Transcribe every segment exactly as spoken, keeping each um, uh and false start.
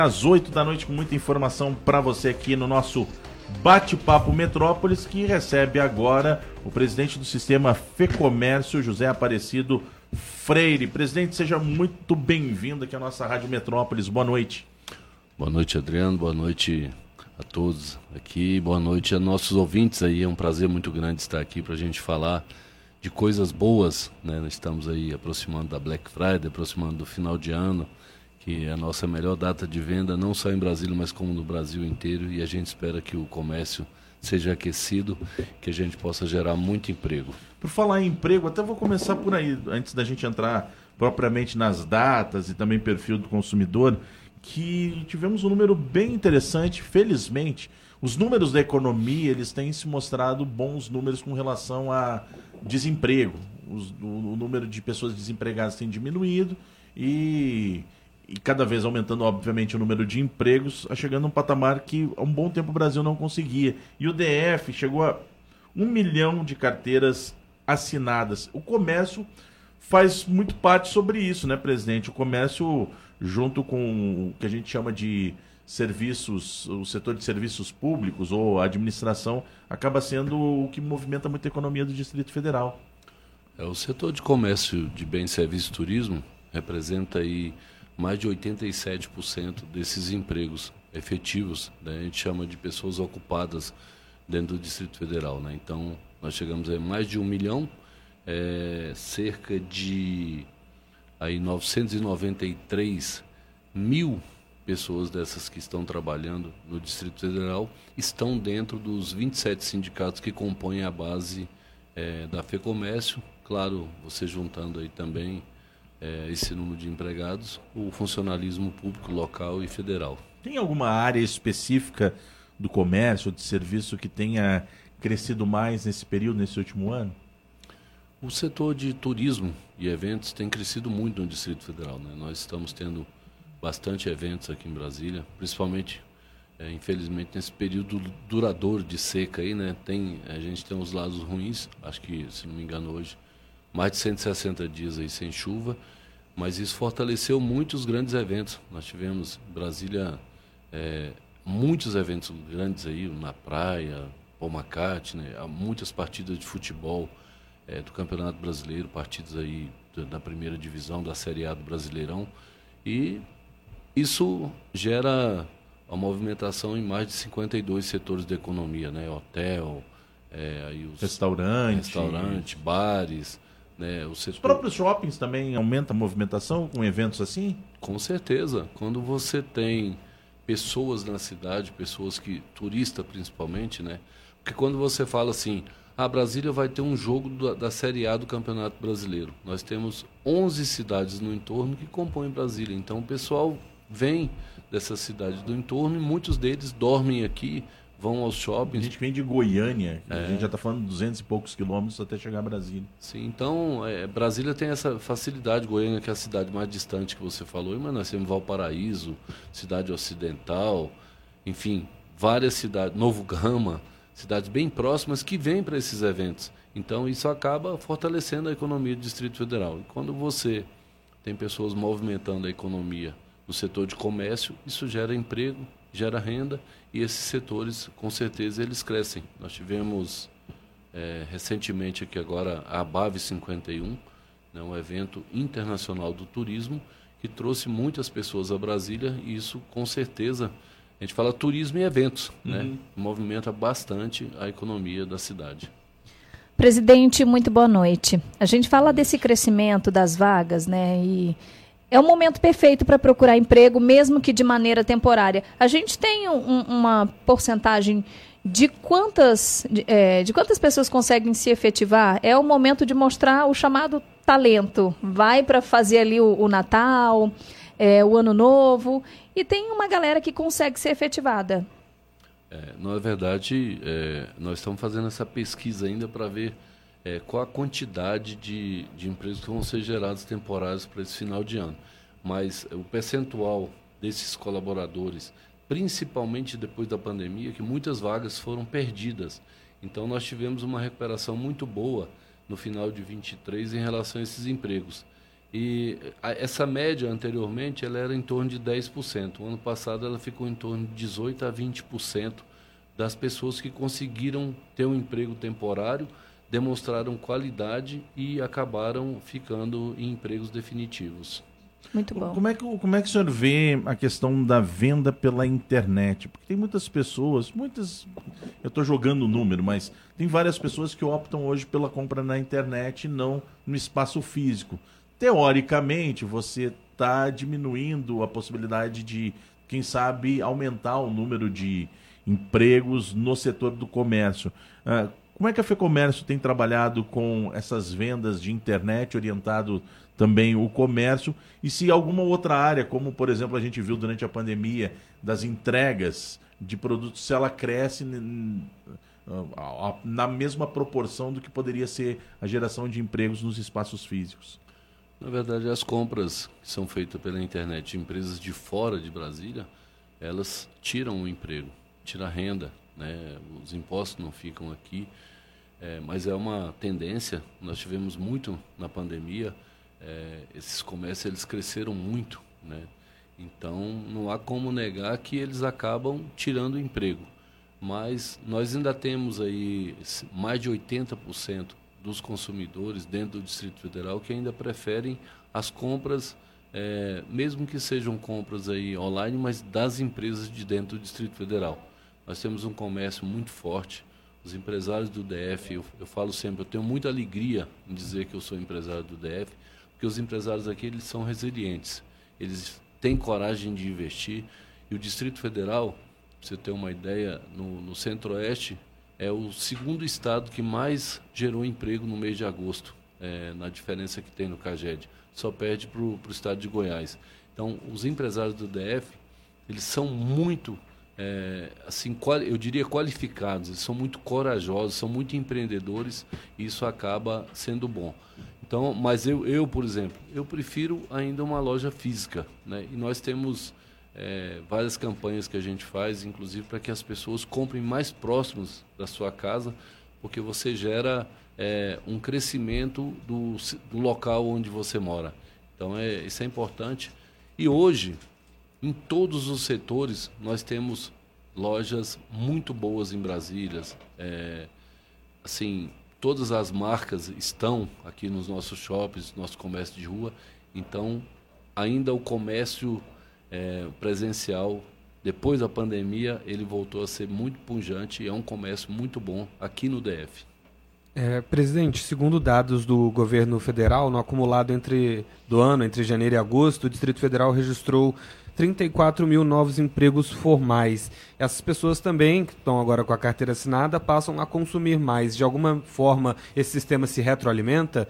Às oito da noite, com muita informação para você aqui no nosso Bate-Papo Metrópolis, que recebe agora o presidente do Sistema FEComércio, José Aparecido Freire. Presidente, seja muito bem-vindo aqui à nossa Rádio Metrópolis. Boa noite. Boa noite, Adriano. Boa noite a todos aqui. Boa noite a nossos ouvintes aí. É um prazer muito grande estar aqui para a gente falar de coisas boas, né? Nós estamos aí aproximando da Black Friday, aproximando do final de ano, que é a nossa melhor data de venda, não só em Brasília, mas como no Brasil inteiro, e a gente espera que o comércio seja aquecido, que a gente possa gerar muito emprego. Por falar em emprego, até vou começar por aí, antes da gente entrar propriamente nas datas e também perfil do consumidor, que tivemos um número bem interessante, felizmente. Os números da economia, eles têm se mostrado bons números com relação a desemprego. Os, o, o número de pessoas desempregadas tem diminuído e... e cada vez aumentando, obviamente, o número de empregos, chegando a um patamar que há um bom tempo o Brasil não conseguia. E o D F chegou a um milhão de carteiras assinadas. O comércio faz muito parte sobre isso, né, presidente? O comércio, junto com o que a gente chama de serviços, o setor de serviços públicos ou a administração, acaba sendo o que movimenta muito a economia do Distrito Federal. É, o setor de comércio de bens, serviços e turismo representa aí mais de oitenta e sete por cento desses empregos efetivos, né? A gente chama de pessoas ocupadas dentro do Distrito Federal, né? Então, nós chegamos a mais de um milhão, é, cerca de aí, novecentos e noventa e três mil pessoas dessas que estão trabalhando no Distrito Federal estão dentro dos vinte e sete sindicatos que compõem a base é, da FEComércio. Claro, você juntando aí também É, esse número de empregados, o funcionalismo público local e federal. Tem alguma área específica do comércio ou de serviço que tenha crescido mais nesse período, nesse último ano? O setor de turismo e eventos tem crescido muito no Distrito Federal, né? Nós estamos tendo bastante eventos aqui em Brasília, principalmente, é, infelizmente, nesse período duradouro de seca aí, né? Tem, a gente tem os lados ruins, acho que, se não me engano, hoje mais de cento e sessenta dias aí sem chuva, mas isso fortaleceu muitos grandes eventos. Nós tivemos em Brasília é, muitos eventos grandes aí, na praia, Paul McCartney, né? Há muitas partidas de futebol é, do Campeonato Brasileiro, partidas aí da primeira divisão, da Série A do Brasileirão, e isso gera a movimentação em mais de cinquenta e dois setores da economia, né? Hotel, é, aí os restaurante, restaurante, bares, né, o setor... Os próprios shoppings também aumentam a movimentação com eventos assim? Com certeza. Quando você tem pessoas na cidade, pessoas que... turista principalmente, né? Porque quando você fala assim, a ah, Brasília vai ter um jogo da, da Série A do Campeonato Brasileiro. Nós temos onze cidades no entorno que compõem Brasília. Então o pessoal vem dessas cidades do entorno e muitos deles dormem aqui, vão aos shoppings. A gente vem de Goiânia, é. A gente já está falando de duzentos e poucos quilômetros até chegar a Brasília. Sim, então é, Brasília tem essa facilidade. Goiânia, que é a cidade mais distante que você falou, mas nós temos Valparaíso, Cidade Ocidental, enfim, várias cidades, Novo Gama, cidades bem próximas que vêm para esses eventos. Então isso acaba fortalecendo a economia do Distrito Federal. E quando você tem pessoas movimentando a economia no setor de comércio, isso gera emprego, gera renda, e esses setores, com certeza, eles crescem. Nós tivemos é, recentemente aqui agora a ABAV cinquenta e um, né, um evento internacional do turismo, que trouxe muitas pessoas a Brasília, e isso, com certeza, a gente fala turismo e eventos, uhum. né, movimenta bastante a economia da cidade. Presidente, muito boa noite. A gente fala desse crescimento das vagas, né, e é um momento perfeito para procurar emprego, mesmo que de maneira temporária. A gente tem um, uma porcentagem de quantas, de, é, de quantas pessoas conseguem se efetivar? É o momento de mostrar o chamado talento. Vai para fazer ali o, o Natal, é, o Ano Novo, e tem uma galera que consegue ser efetivada. É, na verdade, é, nós estamos fazendo essa pesquisa ainda para ver É, qual a quantidade de, de empregos que vão ser gerados temporários para esse final de ano. Mas o percentual desses colaboradores, principalmente depois da pandemia, que muitas vagas foram perdidas. Então nós tivemos uma recuperação muito boa no final de vinte e três em relação a esses empregos. E a, essa média anteriormente ela era em torno de dez por cento. O ano passado ela ficou em torno de dezoito a vinte por cento das pessoas que conseguiram ter um emprego temporário, demonstraram qualidade e acabaram ficando em empregos definitivos. Muito bom. Como é, que, como é que o senhor vê a questão da venda pela internet? Porque tem muitas pessoas, muitas, eu estou jogando o número, mas tem várias pessoas que optam hoje pela compra na internet e não no espaço físico. Teoricamente, você está diminuindo a possibilidade de, quem sabe, aumentar o número de empregos no setor do comércio. Uh, como é que a FEComércio tem trabalhado com essas vendas de internet, orientado também o comércio, e se alguma outra área, como por exemplo a gente viu durante a pandemia, das entregas de produtos, se ela cresce na mesma proporção do que poderia ser a geração de empregos nos espaços físicos? Na verdade, as compras que são feitas pela internet de empresas de fora de Brasília, elas tiram o emprego, tiram a renda, né? Os impostos não ficam aqui, é, mas é uma tendência, nós tivemos muito na pandemia. É, esses comércios eles cresceram muito, né? Então não há como negar que eles acabam tirando o emprego, mas nós ainda temos aí mais de oitenta por cento dos consumidores dentro do Distrito Federal que ainda preferem as compras, é, mesmo que sejam compras aí online, mas das empresas de dentro do Distrito Federal. Nós temos um comércio muito forte. Os empresários do D F, eu, eu falo sempre, eu tenho muita alegria em dizer que eu sou empresário do D F, porque os empresários aqui eles são resilientes, eles têm coragem de investir, e o Distrito Federal, para você ter uma ideia, no, no Centro-Oeste é o segundo estado que mais gerou emprego no mês de agosto, é, na diferença que tem no CAGED, só perde para o estado de Goiás. Então, os empresários do D F, eles são muito, é, assim, quali, eu diria qualificados, eles são muito corajosos, são muito empreendedores, e isso acaba sendo bom. Então, mas eu, eu, por exemplo, eu prefiro ainda uma loja física, né? E nós temos é, várias campanhas que a gente faz, inclusive para que as pessoas comprem mais próximos da sua casa, porque você gera é, um crescimento do, do local onde você mora. Então, é, isso é importante. E hoje, em todos os setores, nós temos lojas muito boas em Brasília. É, assim, todas as marcas estão aqui nos nossos shoppings, nosso comércio de rua. Então, ainda o comércio é, presencial, depois da pandemia, ele voltou a ser muito pujante e é um comércio muito bom aqui no D F. É, presidente, segundo dados do governo federal, no acumulado entre, do ano, entre janeiro e agosto, o Distrito Federal registrou trinta e quatro mil novos empregos formais. Essas pessoas também, que estão agora com a carteira assinada, passam a consumir mais. De alguma forma, esse sistema se retroalimenta?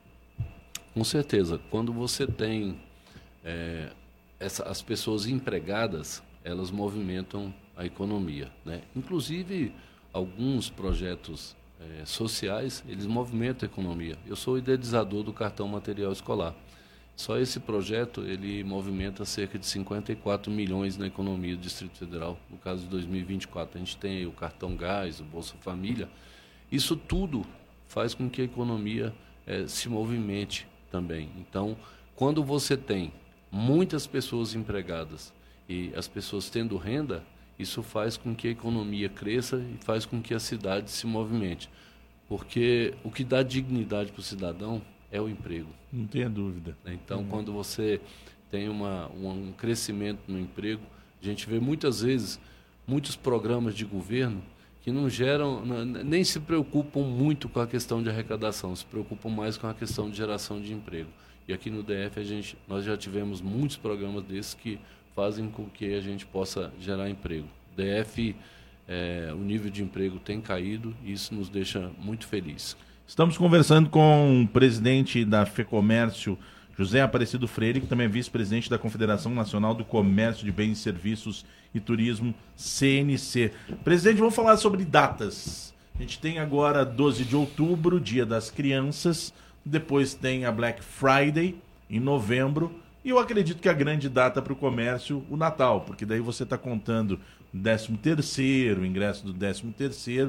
Com certeza. Quando você tem é, essa, as pessoas empregadas, elas movimentam a economia, né? Inclusive, alguns projetos é, sociais, eles movimentam a economia. Eu sou o idealizador do cartão material escolar. Só esse projeto, ele movimenta cerca de cinquenta e quatro milhões na economia do Distrito Federal. No caso de dois mil e vinte e quatro, a gente tem aí o Cartão Gás, o Bolsa Família. Isso tudo faz com que a economia eh, se movimente também. Então, quando você tem muitas pessoas empregadas e as pessoas tendo renda, isso faz com que a economia cresça e faz com que a cidade se movimente. Porque o que dá dignidade para o cidadão é o emprego. Não tenha dúvida. Então, uhum. quando você tem uma, um crescimento no emprego, a gente vê muitas vezes muitos programas de governo que não geram, nem se preocupam muito com a questão de arrecadação, se preocupam mais com a questão de geração de emprego. E aqui no D F a gente, nós já tivemos muitos programas desses que fazem com que a gente possa gerar emprego. D F, é, o nível de emprego tem caído e isso nos deixa muito felizes. Estamos conversando com o presidente da FEComércio, José Aparecido Freire, que também é vice-presidente da Confederação Nacional do Comércio de Bens, Serviços e Turismo, C N C. Presidente, vamos falar sobre datas. A gente tem agora doze de outubro, Dia das Crianças, depois tem a Black Friday, em novembro, e eu acredito que a grande data para o comércio, o Natal, porque daí você está contando o décimo terceiro, o ingresso do décimo terceiro,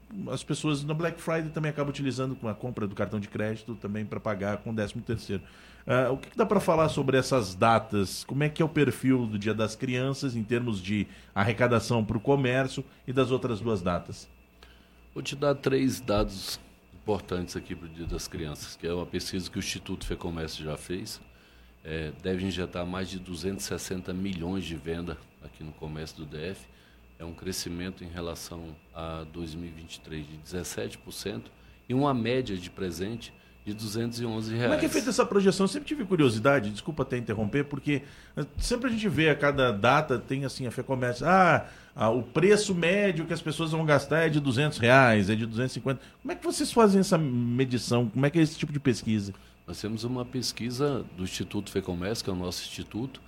as pessoas na Black Friday também acabam utilizando com a compra do cartão de crédito também para pagar com o décimo terceiro. Uh, o que, que dá para falar sobre essas datas? Como é que é o perfil do Dia das Crianças em termos de arrecadação para o comércio e das outras duas datas? Vou te dar três dados importantes aqui para o Dia das Crianças, que é uma pesquisa que o Instituto FEComércio já fez. É, deve injetar mais de duzentos e sessenta milhões de venda aqui no comércio do D F. É um crescimento em relação a dois mil e vinte e três de dezessete por cento e uma média de presente de duzentos e onze reais. Como é que é feita essa projeção? Eu sempre tive curiosidade, desculpa até interromper, porque sempre a gente vê a cada data, tem assim, a FEComércio, ah, ah, o preço médio que as pessoas vão gastar é de duzentos reais, é de duzentos e cinquenta. Como é que vocês fazem essa medição? Como é que é esse tipo de pesquisa? Nós temos uma pesquisa do Instituto FEComércio, que é o nosso instituto.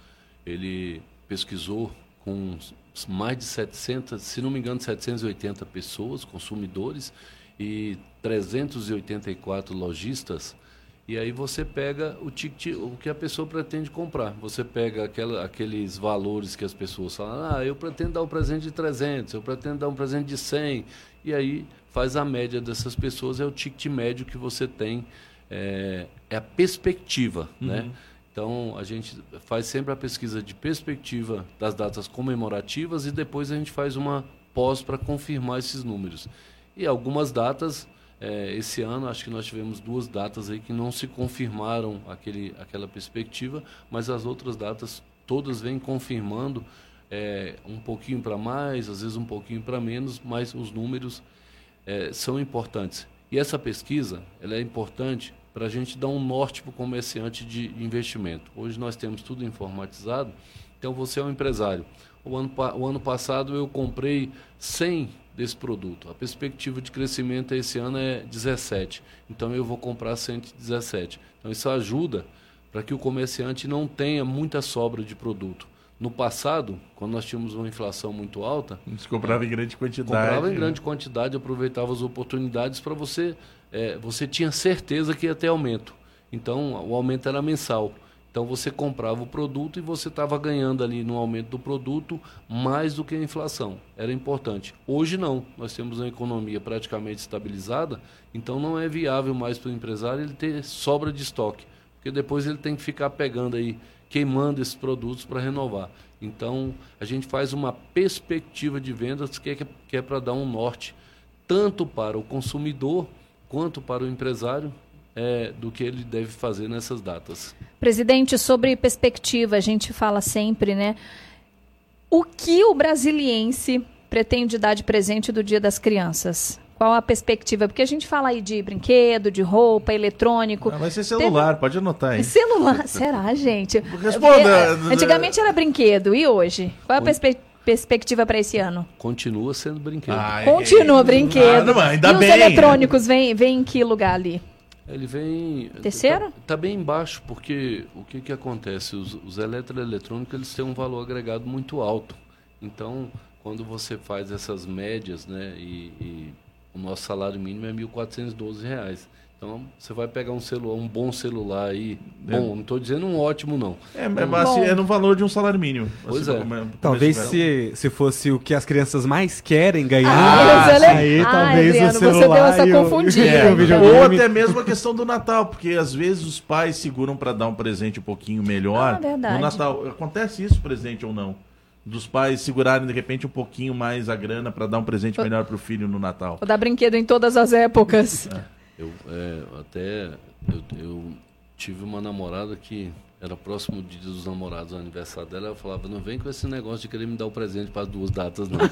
Ele pesquisou com mais de setecentas, se não me engano, setecentas e oitenta pessoas, consumidores, e trezentos e oitenta e quatro lojistas. E aí você pega o ticket, o que a pessoa pretende comprar. Você pega aquela, aqueles valores que as pessoas falam, ah, eu pretendo dar um presente de trezentos, eu pretendo dar um presente de cem. E aí faz a média dessas pessoas, é o ticket médio que você tem. É, é a perspectiva, uhum. né? Então, a gente faz sempre a pesquisa de perspectiva das datas comemorativas e depois a gente faz uma pós para confirmar esses números. E algumas datas, é, esse ano, acho que nós tivemos duas datas aí que não se confirmaram aquele, aquela perspectiva, mas as outras datas todas vêm confirmando é, um pouquinho para mais, às vezes um pouquinho para menos, mas os números é, são importantes. E essa pesquisa, ela é importante para a gente dar um norte para o comerciante de investimento. Hoje nós temos tudo informatizado, então você é um empresário. O ano, o ano passado eu comprei cem desse produto. A perspectiva de crescimento esse ano é dezessete, então eu vou comprar cento e dezessete. Então isso ajuda para que o comerciante não tenha muita sobra de produto. No passado, quando nós tínhamos uma inflação muito alta... Você comprava em grande quantidade. Comprava em né? grande quantidade, aproveitava as oportunidades para você... É, você tinha certeza que ia ter aumento. Então, o aumento era mensal. Então, você comprava o produto e você estava ganhando ali no aumento do produto mais do que a inflação. Era importante. Hoje, não. Nós temos uma economia praticamente estabilizada, então não é viável mais para o empresário ele ter sobra de estoque. Porque depois ele tem que ficar pegando aí, queimando esses produtos para renovar. Então, a gente faz uma perspectiva de vendas que é, que é para dar um norte, tanto para o consumidor quanto para o empresário, é, do que ele deve fazer nessas datas. Presidente, sobre perspectiva, a gente fala sempre, né? O que o brasiliense pretende dar de presente do Dia das Crianças? Qual a perspectiva? Porque a gente fala aí de brinquedo, de roupa, eletrônico. Ah, vai ser celular, Teve... pode anotar aí. Celular, será, gente? Responda. Antigamente era brinquedo, e hoje? Qual é a perspectiva? Perspectiva para esse ano? Continua sendo brinquedo. Ah, Continua é... brinquedo. Ah, não, ainda e bem, os eletrônicos vêm vem em que lugar ali? Ele vem... Terceiro? Está tá bem embaixo, porque o que, que acontece? Os, os eletroeletrônicos eles têm um valor agregado muito alto. Então, quando você faz essas médias, né, e, e o nosso salário mínimo é mil quatrocentos e doze reais. Então, você vai pegar um celular, um bom celular aí. É. Bom, não estou dizendo um ótimo, não. É, um, mas assim, é no valor de um salário mínimo. Pois assim, é. Como é talvez se, se fosse o que as crianças mais querem ganhar, ah, ah, aí ah, talvez Adriano, o celular... você deu essa confundida. É, então. Ou até mesmo a questão do Natal, porque às vezes os pais seguram para dar um presente um pouquinho melhor. Ah, verdade. No Natal. Acontece isso, presente ou não? Dos pais segurarem de repente um pouquinho mais a grana para dar um presente melhor para o filho no Natal. Vou dar brinquedo em todas as épocas. É. Eu é, até eu, eu tive uma namorada que era próximo do dia dos namorados, o aniversário dela, eu falava, não vem com esse negócio de querer me dar o presente para as duas datas, não.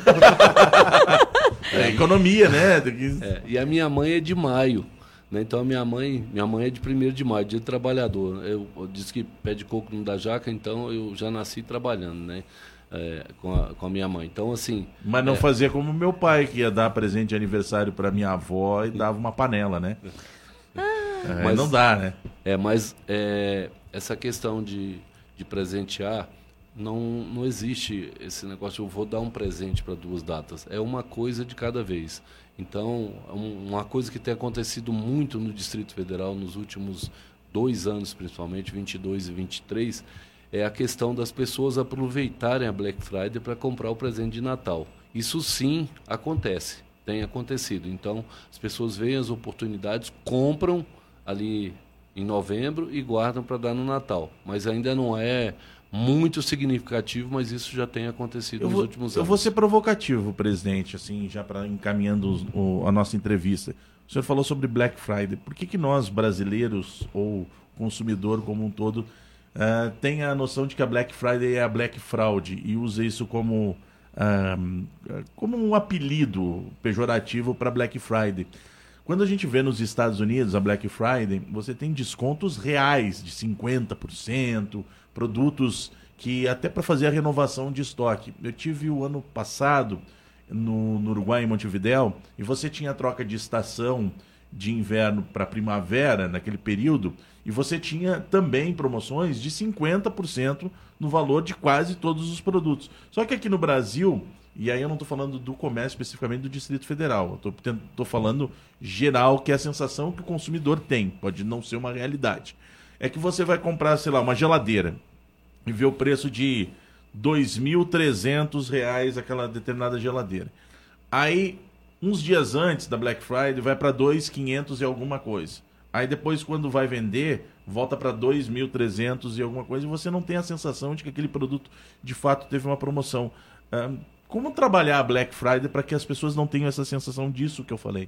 É economia, né? É, e a minha mãe é de maio, né? Então a minha mãe, minha mãe é de primeiro de maio, dia do trabalhador. Eu, eu disse que pé de coco não dá jaca, então eu já nasci trabalhando, né? É, com, a, com a minha mãe. Então, assim... Mas não é... fazia como meu pai, que ia dar presente de aniversário para minha avó e dava uma panela, né? Ah, é, mas, não dá, né? É, mas é, essa questão de, de presentear, não, não existe esse negócio, eu vou dar um presente para duas datas. É uma coisa de cada vez. Então, um, uma coisa que tem acontecido muito no Distrito Federal nos últimos dois anos, principalmente, vinte e dois e vinte e três, é a questão das pessoas aproveitarem a Black Friday para comprar o presente de Natal. Isso sim acontece. tem acontecido. Então, as pessoas veem as oportunidades, compram ali em novembro e guardam para dar no Natal. Mas ainda não é muito significativo, mas isso já tem acontecido eu nos vou, últimos anos. Eu vou ser provocativo, presidente, assim, já para encaminhando os, o, a nossa entrevista. O senhor falou sobre Black Friday. Por que que nós, brasileiros, ou consumidor como um todo, uh, tem a noção de que a Black Friday é a Black Fraud e usa isso como, uh, como um apelido pejorativo para Black Friday? Quando a gente vê nos Estados Unidos a Black Friday, você tem descontos reais de cinquenta por cento, produtos que até para fazer a renovação de estoque. Eu tive o ano passado no, no Uruguai, em Montevidéu, e você tinha a troca de estação de inverno para primavera naquele período, e você tinha também promoções de cinquenta por cento no valor de quase todos os produtos. Só que aqui no Brasil, e aí eu não estou falando do comércio especificamente do Distrito Federal, eu estou falando geral, que é a sensação que o consumidor tem, pode não ser uma realidade. É que você vai comprar, sei lá, uma geladeira e vê o preço de dois mil e trezentos reais aquela determinada geladeira. Aí, uns dias antes da Black Friday, vai para dois mil e quinhentos e alguma coisa. Aí depois, quando vai vender, volta para dois mil e trezentos e alguma coisa, e você não tem a sensação de que aquele produto, de fato, teve uma promoção. Ah, como trabalhar a Black Friday para que as pessoas não tenham essa sensação disso que eu falei?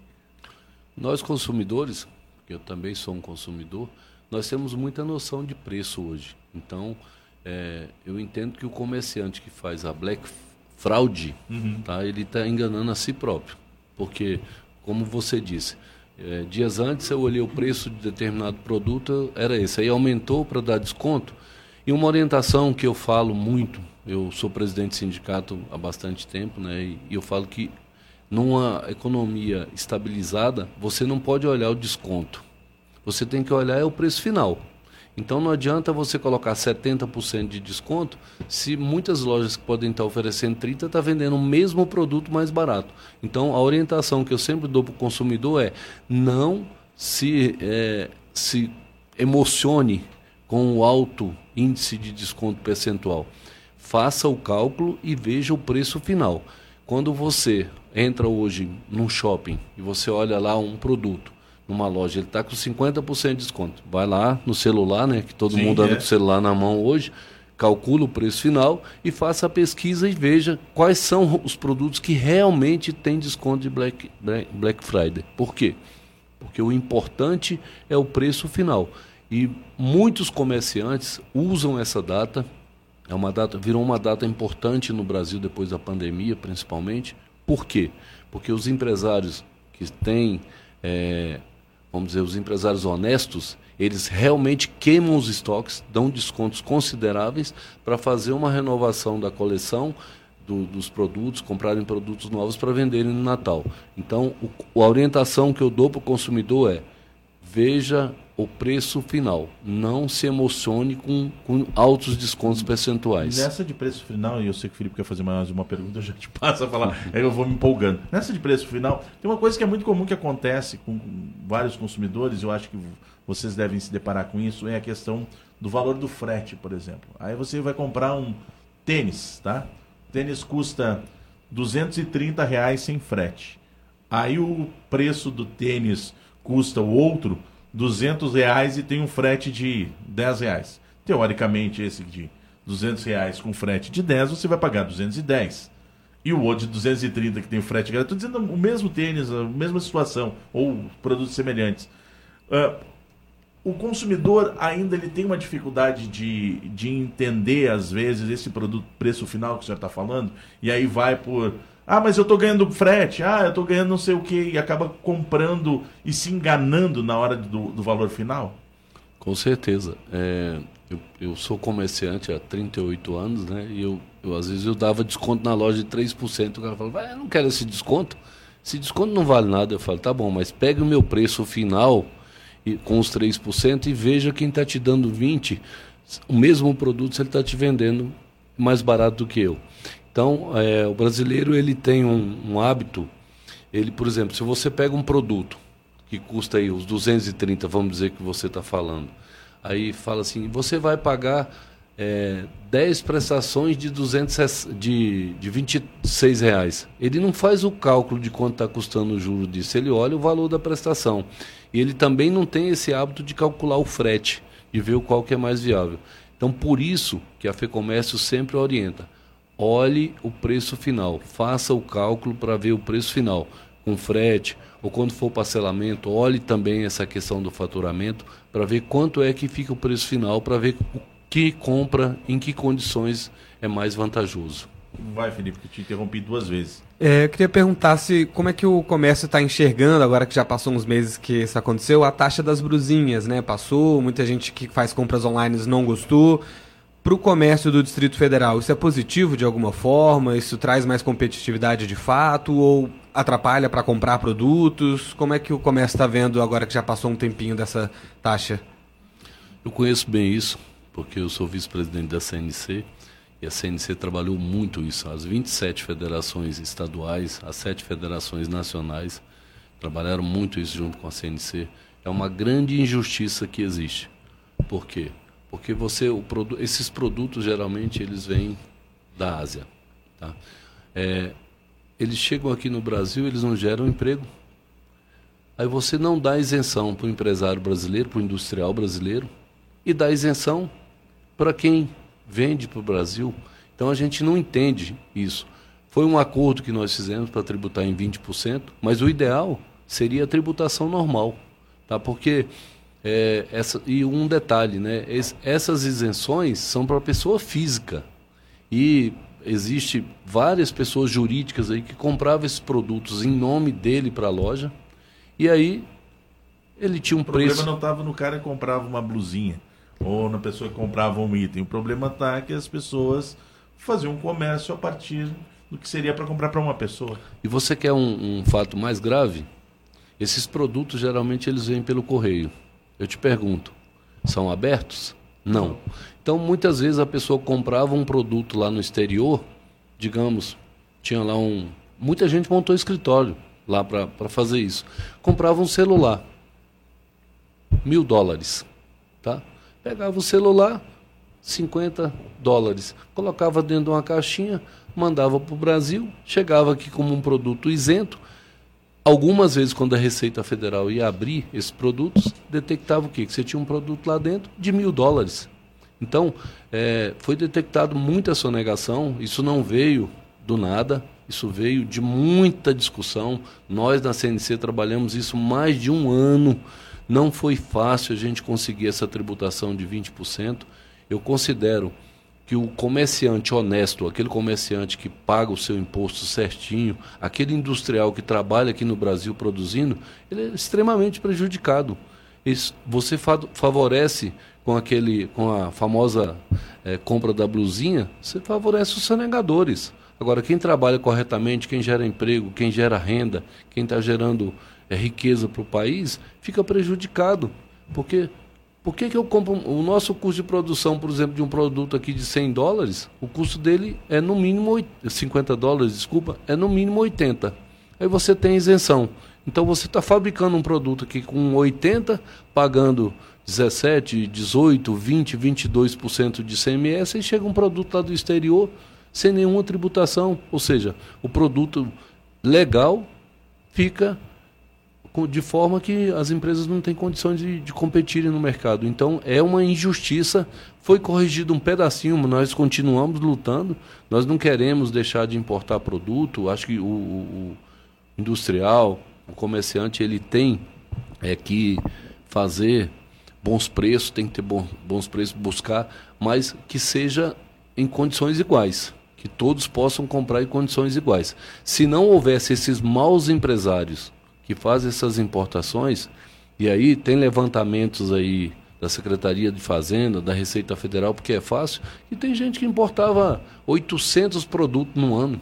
Nós, consumidores, que eu também sou um consumidor, nós temos muita noção de preço hoje. Então, é, eu entendo que o comerciante que faz a Black Fraud, uhum. tá, ele está enganando a si próprio. Porque, como você disse, é, dias antes eu olhei o preço de determinado produto, era esse. Aí aumentou para dar desconto. E uma orientação que eu falo muito, eu sou presidente de sindicato há bastante tempo, né, e, e eu falo que numa economia estabilizada, você não pode olhar o desconto. Você tem que olhar é o preço final. Então não adianta você colocar setenta por cento de desconto se muitas lojas que podem estar oferecendo trinta por cento estão vendendo o mesmo produto mais barato. Então a orientação que eu sempre dou para o consumidor é não se, é, se emocione com o alto índice de desconto percentual. Faça o cálculo e veja o preço final. Quando você entra hoje num shopping e você olha lá um produto, numa loja, ele está com cinquenta por cento de desconto. Vai lá no celular, né, que todo Sim, mundo anda é. com o celular na mão hoje, calcula o preço final e faça a pesquisa e veja quais são os produtos que realmente têm desconto de Black, Black Friday. Por quê? Porque o importante é o preço final. E muitos comerciantes usam essa data, é uma data, virou uma data importante no Brasil depois da pandemia, principalmente. Por quê? Porque os empresários que têm... É, vamos dizer, os empresários honestos, eles realmente queimam os estoques, dão descontos consideráveis para fazer uma renovação da coleção do, dos produtos, comprarem produtos novos para venderem no Natal. Então, o, a orientação que eu dou para o consumidor é: veja o preço final, não se emocione com, com altos descontos percentuais. Nessa de preço final, e eu sei que o Felipe quer fazer mais uma pergunta, eu já te passo a falar, aí eu vou me empolgando. Nessa de preço final, tem uma coisa que é muito comum que acontece com vários consumidores, eu acho que vocês devem se deparar com isso, é a questão do valor do frete, por exemplo. Aí você vai comprar um tênis, tá? O tênis custa duzentos e trinta reais sem frete. Aí o preço do tênis custa o outro duzentos reais e tem um frete de dez reais. Teoricamente, esse de duzentos reais com frete de dez, você vai pagar duzentos e dez. E o outro de duzentos e trinta, que tem o frete gratuito, estou dizendo o mesmo tênis, a mesma situação, ou produtos semelhantes. Uh, o consumidor ainda ele tem uma dificuldade de, de entender, às vezes, esse produto, preço final que o senhor está falando, e aí vai por... Ah, mas eu estou ganhando frete, ah, eu estou ganhando não sei o quê, e acaba comprando e se enganando na hora do, do valor final? Com certeza. É, eu, eu sou comerciante há trinta e oito anos, né? E eu, eu, às vezes eu dava desconto na loja de três por cento, o cara falava, eu não quero esse desconto, esse desconto não vale nada. Eu falo, tá bom, mas pegue o meu preço final e, com os três por cento e veja quem está te dando vinte por cento, o mesmo produto se ele está te vendendo mais barato do que eu. Então, é, o brasileiro ele tem um, um hábito, ele, por exemplo, se você pega um produto que custa aí os duzentos e trinta, vamos dizer que você está falando, aí fala assim, você vai pagar é, dez prestações de, duzentos, de, de vinte e seis reais. Ele não faz o cálculo de quanto está custando o juro disso, ele olha o valor da prestação. E ele também não tem esse hábito de calcular o frete, de ver qual que é mais viável. Então, por isso que a FEComércio sempre orienta. Olhe o preço final, faça o cálculo para ver o preço final, com frete, ou quando for parcelamento, olhe também essa questão do faturamento, para ver quanto é que fica o preço final, para ver o que compra, em que condições é mais vantajoso. Vai, Felipe, que eu te interrompi duas vezes. É, eu queria perguntar se como é que o comércio está enxergando, agora que já passou uns meses que isso aconteceu, a taxa das brusinhas, né? Passou, muita gente que faz compras online não gostou. Para o comércio do Distrito Federal, isso é positivo de alguma forma? Isso traz mais competitividade de fato ou atrapalha para comprar produtos? Como é que o comércio está vendo agora que já passou um tempinho dessa taxa? Eu conheço bem isso, porque eu sou vice-presidente da C N C e a C N C trabalhou muito isso. As vinte e sete federações estaduais, as sete federações nacionais trabalharam muito isso junto com a C N C. É uma grande injustiça que existe. Por quê? Porque você, o produ- esses produtos geralmente eles vêm da Ásia. Tá? É, eles chegam aqui no Brasil, eles não geram emprego. Aí você não dá isenção para o empresário brasileiro, para o industrial brasileiro, e dá isenção para quem vende para o Brasil. Então a gente não entende isso. Foi um acordo que nós fizemos para tributar em vinte por cento, mas o ideal seria a tributação normal. Tá? Porque... É, essa, e um detalhe, né? Es, essas isenções são para a pessoa física e existe várias pessoas jurídicas aí que compravam esses produtos em nome dele para a loja e aí ele tinha um preço... O problema não estava no cara que comprava uma blusinha ou na pessoa que comprava um item. O problema está que as pessoas faziam um comércio a partir do que seria para comprar para uma pessoa. E você quer um, um fato mais grave? Esses produtos geralmente eles vêm pelo correio. Eu te pergunto, são abertos? Não. Então, muitas vezes a pessoa comprava um produto lá no exterior, digamos, tinha lá um... Muita gente montou escritório lá para fazer isso. Comprava um celular, mil dólares, tá? Pegava o celular, cinquenta dólares, colocava dentro de uma caixinha, mandava para o Brasil, chegava aqui como um produto isento. Algumas vezes, quando a Receita Federal ia abrir esses produtos, detectava o quê? Que você tinha um produto lá dentro de mil dólares. Então, é, foi detectado muita sonegação, isso não veio do nada, isso veio de muita discussão. Nós, na C N C, trabalhamos isso mais de um ano. Não foi fácil a gente conseguir essa tributação de vinte por cento. Eu considero que o comerciante honesto, aquele comerciante que paga o seu imposto certinho, aquele industrial que trabalha aqui no Brasil produzindo, ele é extremamente prejudicado. Isso, você fa- favorece com, aquele, com a famosa é, compra da blusinha, você favorece os sonegadores. Agora, quem trabalha corretamente, quem gera emprego, quem gera renda, quem está gerando é, riqueza para o país, fica prejudicado. Porque... Por que que eu compro o nosso custo de produção, por exemplo, de um produto aqui de cem dólares, o custo dele é no mínimo cinquenta dólares, desculpa, é no mínimo oitenta. Aí você tem isenção. Então você está fabricando um produto aqui com oitenta, pagando dezessete, dezoito, vinte, vinte e dois por cento de I C M S e chega um produto lá do exterior sem nenhuma tributação. Ou seja, o produto legal fica de forma que as empresas não têm condições de, de competirem no mercado. Então, é uma injustiça. Foi corrigido um pedacinho, mas nós continuamos lutando. Nós não queremos deixar de importar produto. Acho que o, o, o industrial, o comerciante, ele tem é, que fazer bons preços, tem que ter bom, bons preços, buscar, mas que seja em condições iguais, que todos possam comprar em condições iguais. Se não houvesse esses maus empresários que fazem essas importações, e aí tem levantamentos aí da Secretaria de Fazenda, da Receita Federal, porque é fácil, e tem gente que importava oitocentos produtos no ano.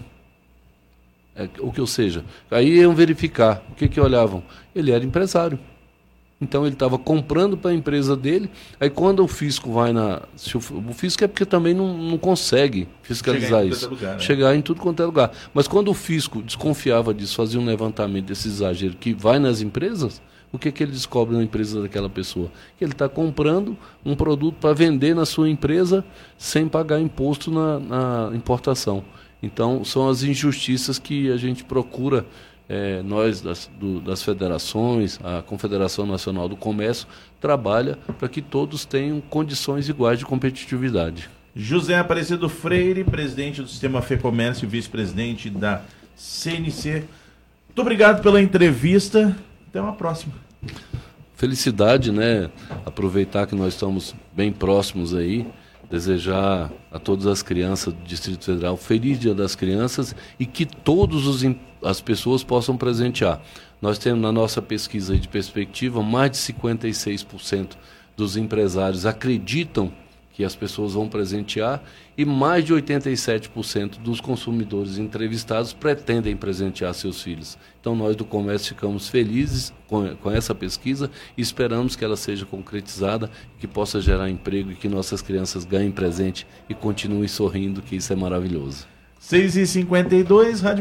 É, o que ou seja, aí iam verificar, o que que olhavam? Ele era empresário. Então ele estava comprando para a empresa dele, aí quando o fisco vai na... Se o, o fisco é porque também não, não consegue fiscalizar Chegar isso. Lugar, né? Chegar em tudo quanto é lugar. Mas quando o fisco desconfiava disso, fazia um levantamento desse exagero que vai nas empresas, o que, que ele descobre na empresa daquela pessoa? Que ele está comprando um produto para vender na sua empresa sem pagar imposto na, na importação. Então, são as injustiças que a gente procura, é, nós das, do, das federações, a Confederação Nacional do Comércio, trabalha para que todos tenham condições iguais de competitividade. José Aparecido Freire, presidente do Sistema FEComércio e vice-presidente da C N C. Muito obrigado pela entrevista. Até uma próxima. Felicidade, né? Aproveitar que nós estamos bem próximos aí. Desejar a todas as crianças do Distrito Federal feliz Dia das Crianças e que todas as pessoas possam presentear. Nós temos na nossa pesquisa de perspectiva, mais de cinquenta e seis por cento dos empresários acreditam que as pessoas vão presentear e mais de oitenta e sete por cento dos consumidores entrevistados pretendem presentear seus filhos. Então nós do comércio ficamos felizes com, com essa pesquisa e esperamos que ela seja concretizada, que possa gerar emprego e que nossas crianças ganhem presente e continuem sorrindo, que isso é maravilhoso. seis e cinquenta e dois, Rádio